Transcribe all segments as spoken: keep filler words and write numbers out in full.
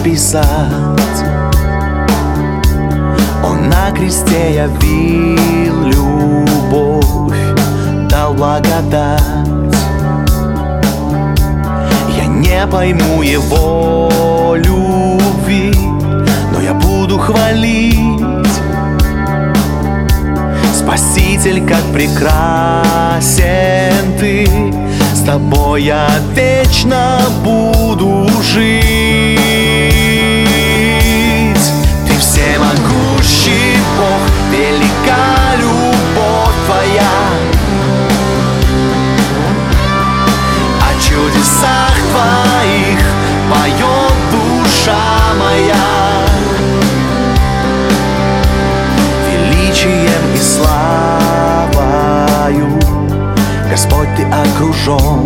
описать. Он на кресте явил любовь, дал благодать. Я не пойму его любви, но я буду хвалить. Спаситель, как прекрасен ты, с тобой я вечно буду жить. Ты всемогущий Бог, велика любовь твоя. О чудесах твоих поет душа моя. Величием и славою, Господь, ты окружен.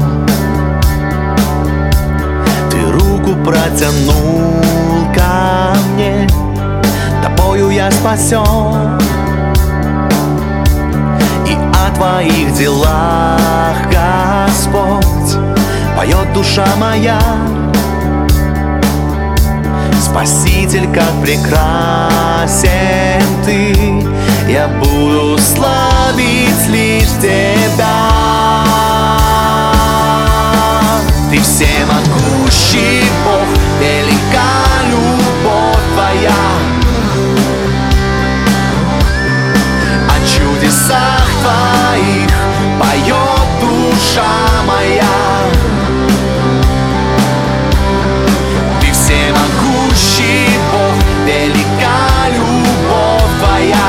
Ты руку протянул ко мне, тобою я спасен. И о твоих делах, Господь, поет душа моя. Спаситель, как прекрасен ты, я буду славить лишь тебя. Ты всемогущий Бог, велика любовь твоя. О чудесах твоих поет душа моя. Ты всемогущий Бог, велика любовь твоя.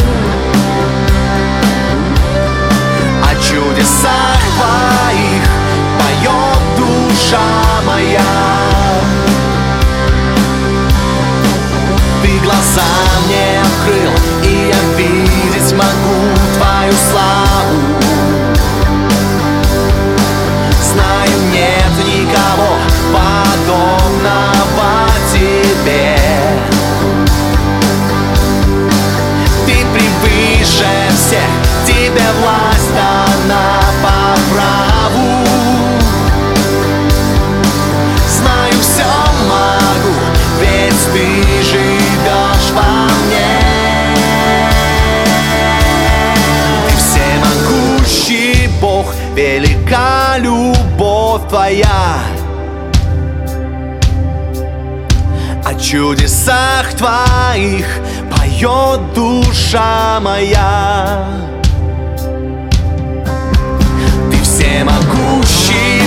О чудесах твоих поет душа моя. Ты глаза мне открыл, и я видеть могу твою славу. Знаю, нет никого подобного тебе. Ты превыше всех, тебе власть дана по праву. Знаю, все могу, ведь ты живешь во мне. Ты всемогущий Бог, велика любовь твоя. О чудесах твоих поет душа моя. Ты всемогущий